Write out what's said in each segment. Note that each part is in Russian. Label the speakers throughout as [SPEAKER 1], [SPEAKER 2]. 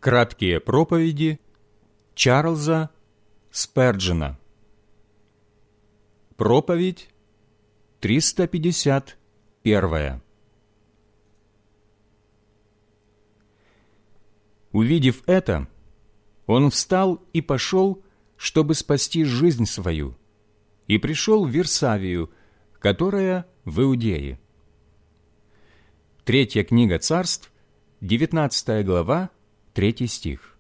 [SPEAKER 1] Краткие проповеди Чарльза Сперджена. Проповедь 351. Увидев это, он встал и пошел, чтобы спасти жизнь свою, и пришел в Вирсавию, которая в Иудее. Третья книга Царств, 19 глава, 3 стих.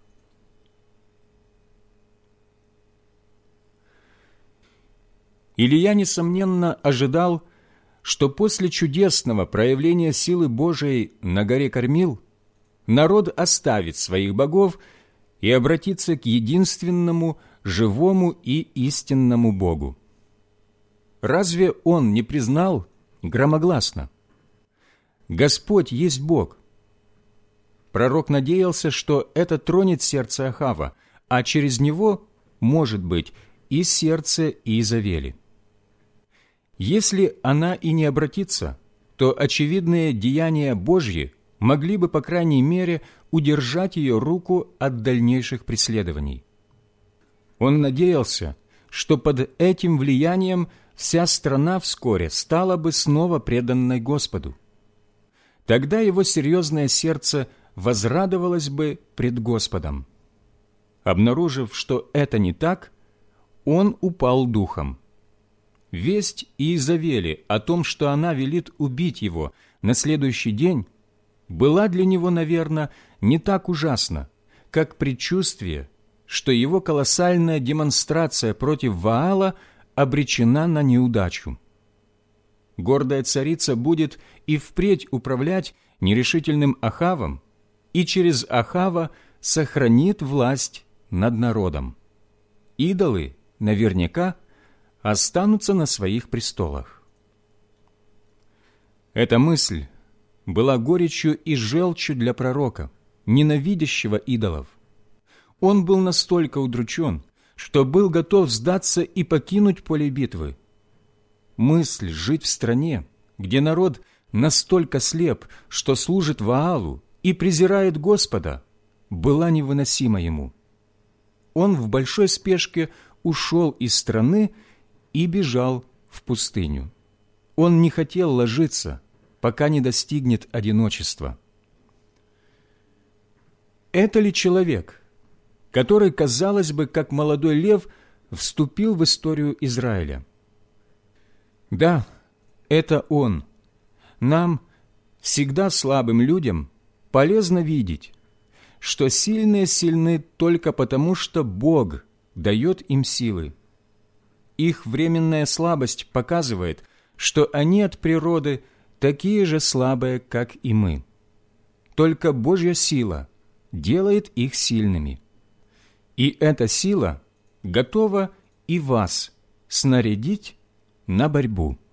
[SPEAKER 1] Илия, несомненно, ожидал, что после чудесного проявления силы Божией на горе Кормил народ оставит своих богов и обратится к единственному, живому и истинному Богу. Разве он не признал громогласно: «Господь есть Бог»? Пророк надеялся, что это тронет сердце Ахава, а через него, может быть, и сердце Иезавели. Если она и не обратится, то очевидные деяния Божьи могли бы, по крайней мере, удержать ее руку от дальнейших преследований. Он надеялся, что под этим влиянием вся страна вскоре стала бы снова преданной Господу. Тогда его серьезное сердце возрадовалось бы пред Господом. Обнаружив, что это не так, он упал духом. Весть Иезавели о том, что она велит убить его на следующий день, была для него, наверное, не так ужасна, как предчувствие, что его колоссальная демонстрация против Ваала обречена на неудачу. Гордая царица будет и впредь управлять нерешительным Ахавом и через Ахава сохранит власть над народом. Идолы наверняка останутся на своих престолах. Эта мысль была горечью и желчью для пророка, ненавидящего идолов. Он был настолько удручен, что был готов сдаться и покинуть поле битвы. Мысль жить в стране, где народ настолько слеп, что служит Ваалу и презирает Господа, была невыносима ему. Он в большой спешке ушел из страны и бежал в пустыню. Он не хотел ложиться, пока не достигнет одиночества. Это ли человек, который, казалось бы, как молодой лев, вступил в историю Израиля? Да, это он. Нам, всегда слабым людям, полезно видеть, что сильные сильны только потому, что Бог дает им силы. Их временная слабость показывает, что они от природы такие же слабые, как и мы. Только Божья сила делает их сильными. И эта сила готова и вас снарядить на борьбу.